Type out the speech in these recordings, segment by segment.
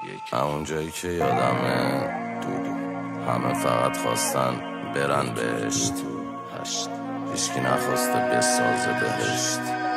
همون جایی که یادمه دودو همه فقط خواستن برن بهشت هیچکی نخواسته بسازه بهشت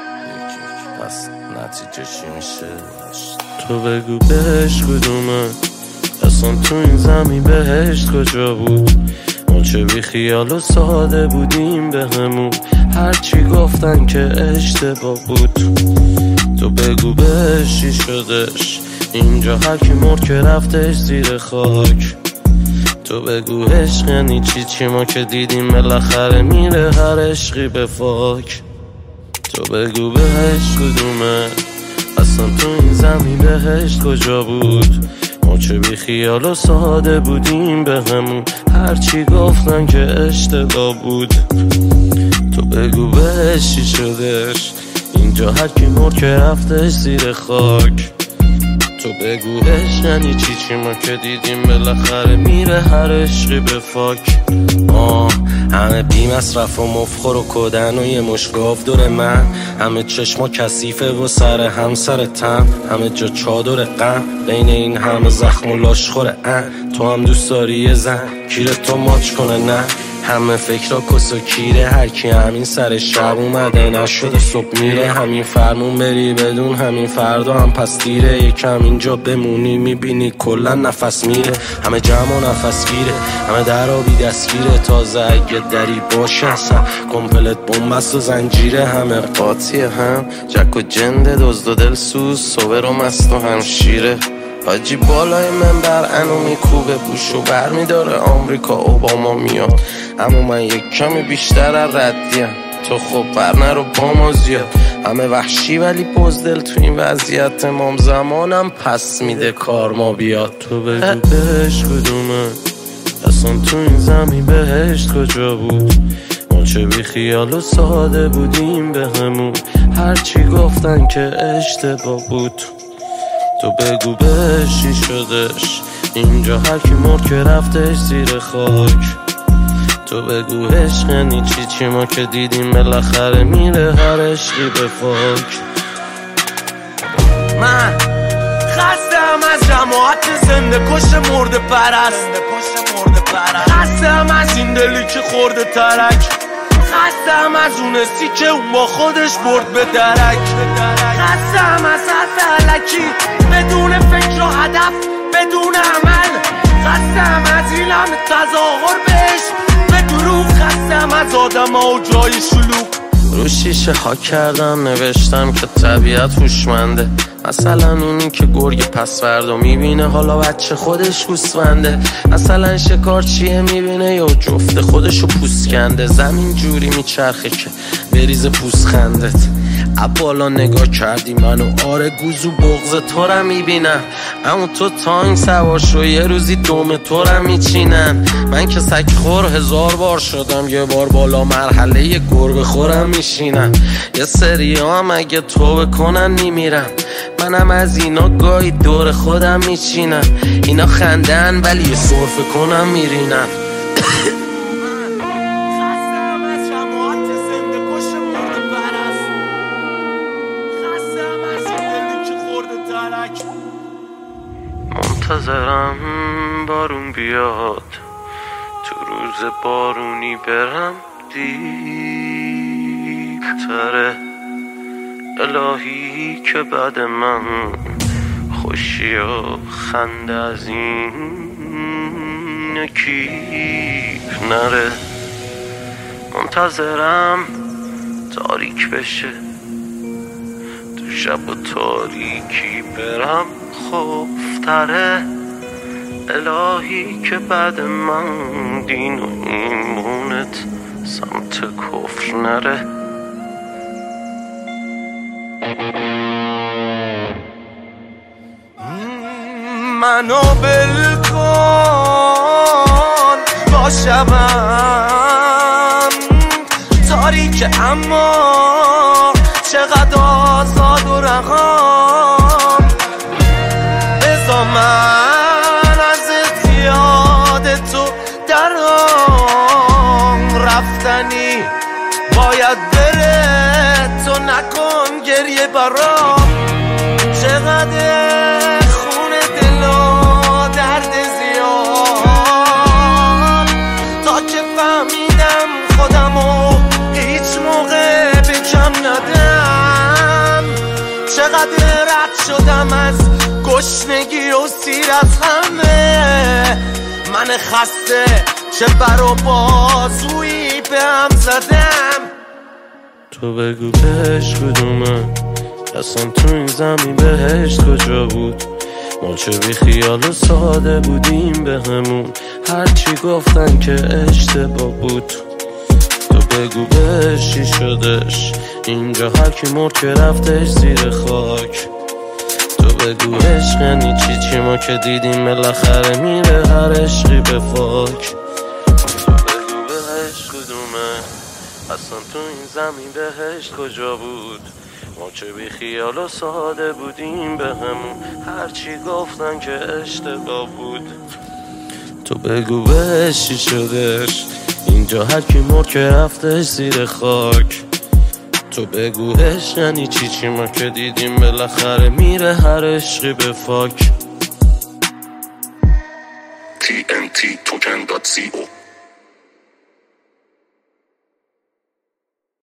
پس نتیجه چی میشه؟ تو بگو بهشت کدومه اصلا تو این زمین بهشت کجا بود؟ ما چه بی خیال و ساده بودیم به همون هرچی گفتن که اشتباه بود. تو بگو بهشت چی شدش اینجا هرکی مرد که رفتش زیر خاک. تو بگو عشق یعنی چی ما که دیدیم بالاخره میره هر عشقی به فاک. تو بگو بهشت کدومه اصلا تو این زمین بهشت کجا بود؟ ما چه بی خیال و ساده بودیم به همون هرچی گفتن که اشتباه بود. تو بگو بهشت چی شدش اینجا هرکی مرد که رفتش زیر خاک. تو بگو عشق یعنی چی ما که دیدیم بالاخره میره هر عشقی به فاک. همه بی مصرف و مفخور و کدن و یه مشگاف دور من، همه چشما کثیفه و سر همسر تم، همه جا چادر غم بین این همه زخم و لاشخوره. تو هم دوست داری یه زن کیره تو ماچ کنه؟ نه همه فکرها کس و کیره، هرکی همین سر شب اومده نشده صبح میره. همین فرمون بری بدون همین فردا هم پس دیره، یکم اینجا بمونی میبینی کلا نفس میره. همه جمع و نفس گیره، همه در آبی دستگیره، تازه اگه دری باشه اصلا کمپلت بومبست و زنجیره. همه قاطیه هم جک و جنده دزد و دلسوز صبر و مست و همشیره. حاجی بالای منبر انو میکوبه بوشو بر میداره آمریکا اوباما میاد، اما من یک کمی بیشتر ردیم. تو خب برنه رو با ما زیاد، همه وحشی ولی بزدل تو این وضعیت امام زمانم پس میده کار ما بیاد. تو بگو بهشت کدومه اصلا تو این زمین بهشت کجا بود؟ ما چه بی خیال و ساده بودیم به همون هرچی گفتن که اشتباه بود. تو بگو بهش چی شدش اینجا هرکی مرد که رفتش زیر خاک. تو بگو عشق یعنی چی ما که دیدیم بالاخره میره هر عشقی به فاک. من خستم از جماعت زنده کش مرده پرست، خستم از این دلی که خورده ترک، خستم از اون سی که اون با خودش برد به درک، خستم از حرف علکی بدون فکر و هدف بدون عمل، خستم از این همه تظاهر بهش به دروغ، خستم از آدم ها و جای شلوغ. رو شیشه ها کردم نوشتم که طبیعت هوشمنده، مثلا اونی که گرگ پس فردا میبینه حالا بچه خودش گوسفنده، مثلا شکارچیه میبینه یا جفت خودشو پوست کنده. زمین جوری میچرخه که بریز پوست خندت. بالا نگاه کردی منو آره گوزو بغض تو را میبینم، اما تو تانک سوار شو یه روزی دوم تو را میچینن. من که سگ خور 1000 بار شدم یه بار بالا مرحله یه گربه خورم میشینم. یه سری هم اگه توبه کنن میمیرم، منم از اینا گاهی دور خودم میچینم. اینا خندن ولی یه صرفه کنم میرینم. منتظرم بارون بیاد تو روز بارونی برم دیرتره. الهی که بعد من خوشی و خنده از این یکی نره. منتظرم تاریک بشه تو شب و تاریکی برم خوفتره. الهی که بعد من دین و ایمونت سمت کفر نره. منو بلکن با شبم تاریک اما چقدر آزاد و رقم. بزا من از یاد تو درام رفتنی باید بره، تو نکن گریه برام. چقدر خون دلم رد شدم از گشنگی و سیر از همه. من خسته چه بر و بازویی به هم زدم. تو بگو بهش کدومه، اصلا تو این زمین بهشت کجا بود؟ ما چه بی خیال و ساده بودیم به همون، هرچی گفتن که اشتباه بود. تو بگو بهش چی شدش، اینجا هر کی مرد که رفتش زیر خاک. تو بگو عشق یعنی چی ما که دیدیم بالاخره میره هر عشقی به فاک. تو بگو بهش کدومه، اصلا تو این زمین بهشت کجا بود؟ ما چه بی خیال و ساده بودیم به همون، هرچی گفتن که اشتباه بود. تو بگو بهش چی شدش، اینجا هر کی مرد که رفتش زیر خاک. تو بگو عشق یعنی چی ما که دیدیم بالاخره میره هر عشقی به فاک. TNT Token.co